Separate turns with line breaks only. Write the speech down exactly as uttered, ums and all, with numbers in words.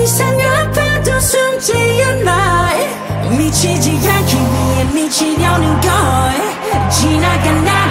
이상한 숨 지은 날 미치지 않기 위해 미치려는 걸 지나간 날